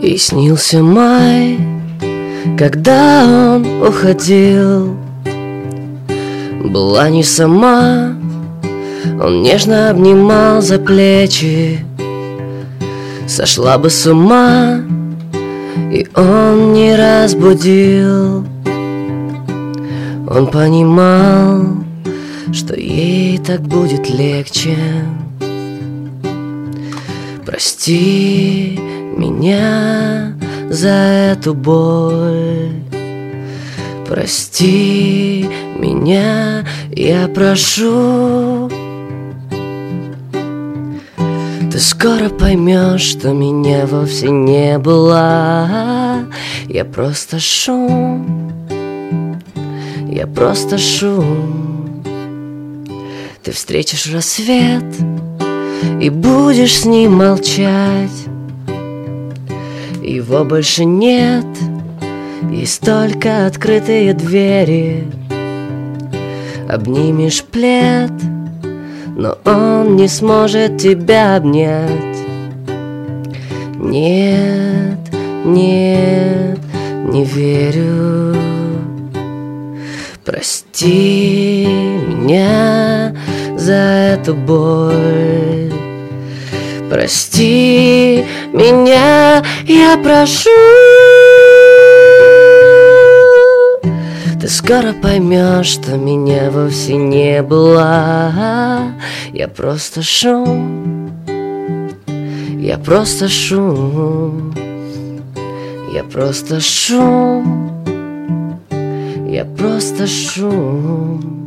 И снился май, когда он уходил. Была не сама, он нежно обнимал за плечи. Сошла бы с ума, и он не разбудил. Он понимал, что ей так будет легче. Прости меня за эту боль. Прости меня, я прошу. Ты скоро поймешь, что меня вовсе не было. Я просто шум, я просто шум. Ты встретишь рассвет и будешь с ним молчать. Его больше нет, есть только открытые двери. Обнимешь плед, но он не сможет тебя обнять. Нет, нет, не верю. Прости меня за эту боль. Прости меня, я прошу. Ты скоро поймешь, что меня вовсе не было. Я просто шум, я просто шум. Я просто шум, я просто шум.